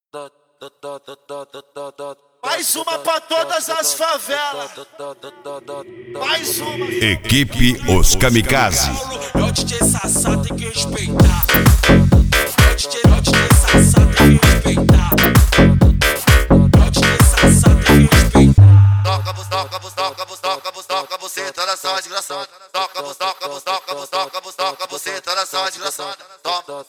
Mais uma pra todas as favelas. Mais uma. Equipe Os Kamikaze. É o DJ Sassá, tem que respeitar. É o DJ Sassá, tem que respeitar. É o DJ Sassá, tem que respeitar. Toca, você tá nessa desgraçada. Toca, você tá nessa desgraçada. Toma,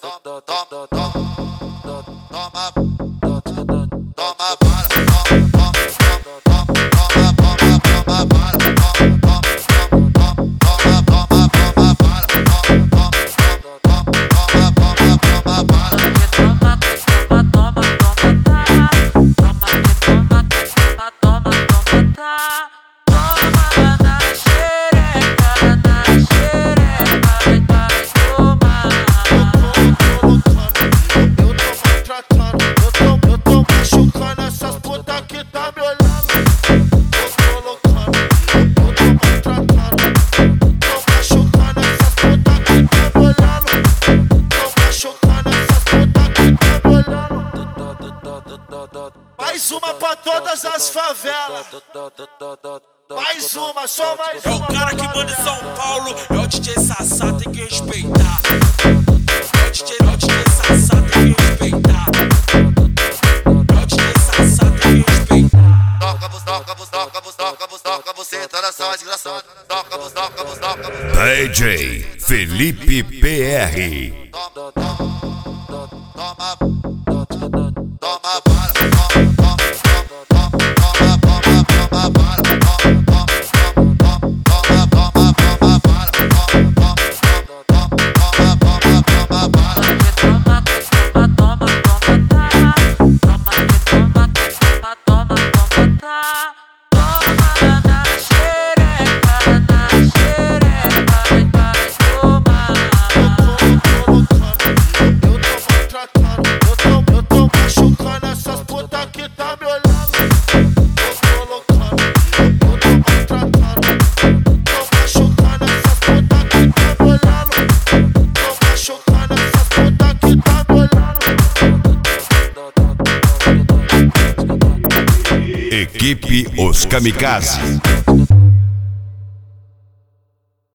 mais uma pra todas as favelas. Mais uma, só mais uma. É o cara que manda em São Paulo. É o DJ Sassá, tem que respeitar. É o DJ Sassá, tem que respeitar. É o DJ Sassá, tem que respeitar. Toca, você tá nessa desgraçada. Toca, DJ Felipe PR. Equipe Os Kamikaze.